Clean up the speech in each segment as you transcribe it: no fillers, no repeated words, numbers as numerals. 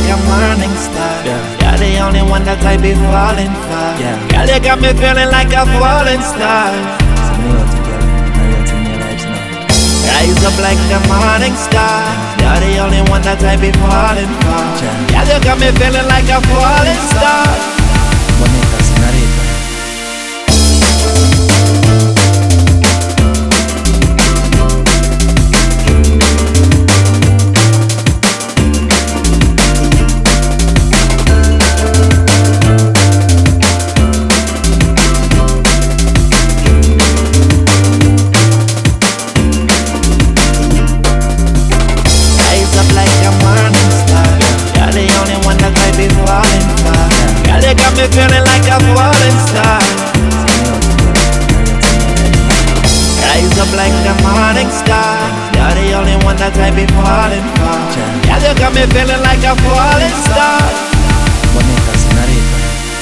a morning star. Yeah. You're the only one that I be falling for. Yeah. Girl, you got me feeling like a falling star. So me out to girl, now you're in your lives now. Rise up like a morning star. You're the only one that I be falling for. Yeah. Girl, you got me feeling like a falling star. Bonita señorita. Me feeling like a falling star. Rise up like a morning star. You're the only one that I be falling for. Yeah, you got me feeling like a falling star. Bonita señorita.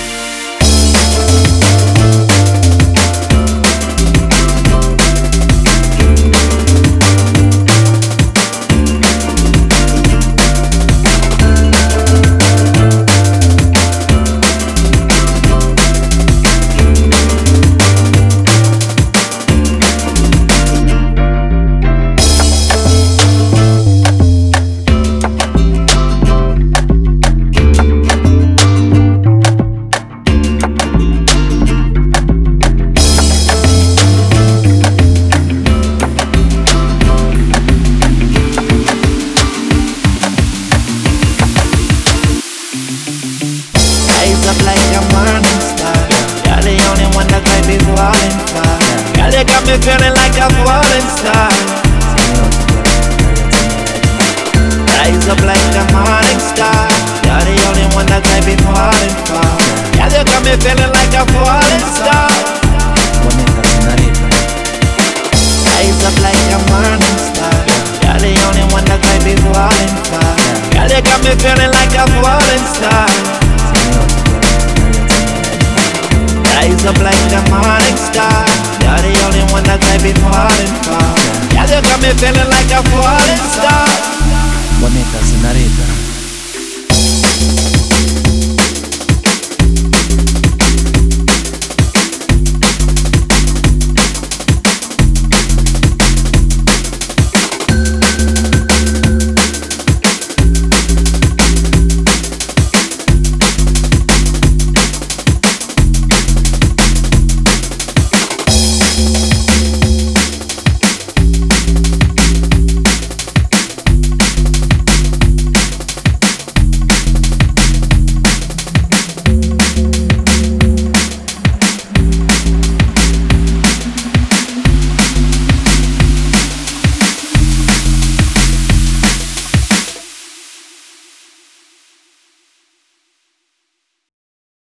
Up like a morning star. You're the only one that I be falling for. Girl, you got me feeling like a falling star. Rise up like a morning star. You're the only one that I be falling for. Girl, you got me feeling like a falling star. Bonita señorita. Rise up like a morning star. You're the only one that I be falling for. Girl, you got me feeling like a falling star. Rise up like a morning star. You're the only one that I be falling for. Yeah, you got me feeling like a falling star.